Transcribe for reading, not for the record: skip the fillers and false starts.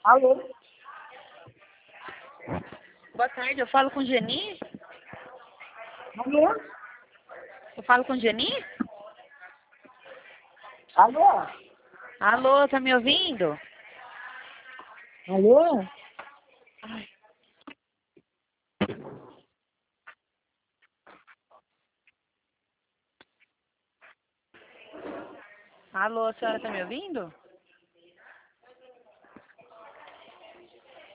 Alô? Boa tarde, eu falo com Geni? Alô? Eu falo com Geni? Alô? Alô, tá me ouvindo? Alô? Alô, a senhora tá me ouvindo?